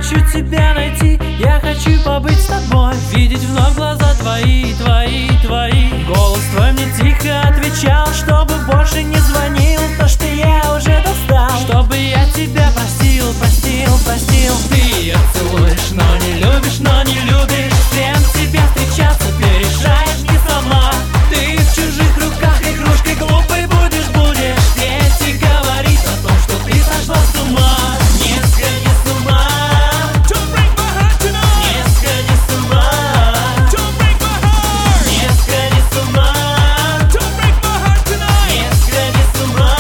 хочу тебя найти, я хочу побыть с тобой, видеть вновь глаза твои, твои, твои. Голос твой мне тихо отвечал, чтобы больше не звонил, то, что я уже достал, чтобы я тебя простил, простил, простил. Ты ее целуешь, но не любишь, но не любишь. С кем тебе встречаться, ты решаешь не сама. Ты в чужих руках игрушкой глупой будешь, будешь петь и говорить о том, что ты сошла с ума. Не сходи с ума, не сходи с ума, не сходи с ума, не сходи с ума.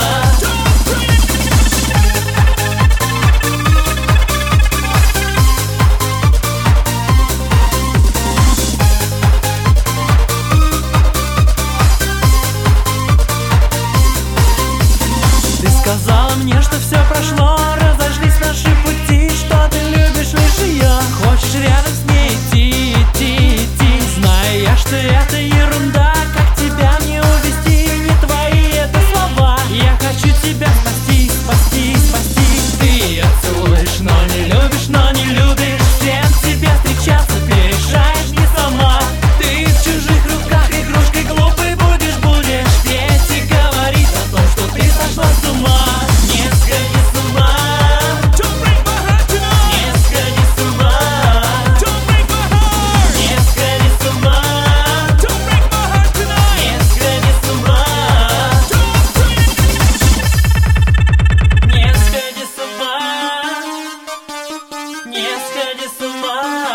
Ты сказала мне, что все прошло, разошлись наши пути, что ты любишь лишь ее, хочешь рядом с ней идти, идти, идти. Знаю я, что это ерунда, как тебя мне увести, не твои это слова. Я хочу тебя спасти, спасти, спасти. Ты ее целуешь, но не любишь, но не любишь. С кем тебе встречаться, ты решаешь не сама. Ты в чужих руках игрушкой глупой будешь, будешь петь и говорить о том, что ты сошла с ума. Не сходи с ума, не сходи с ума, не сходи с ума, не сходи с ума, не сходи с ума, не сходи с ума,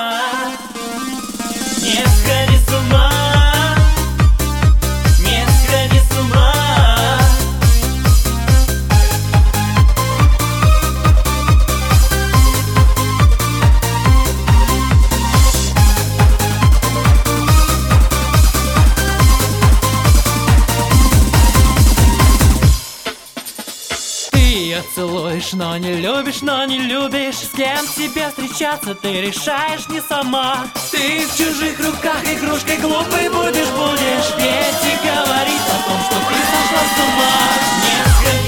не сходи с ума, не сходи с ума. Ты ее целуешь, но не любишь, но не любишь. С кем тебе встречаться, ты решаешь не сама. Ты в чужих руках игрушкой глупой будешь, будешь петь и говорить о том, что ты сошла с ума. Не сходи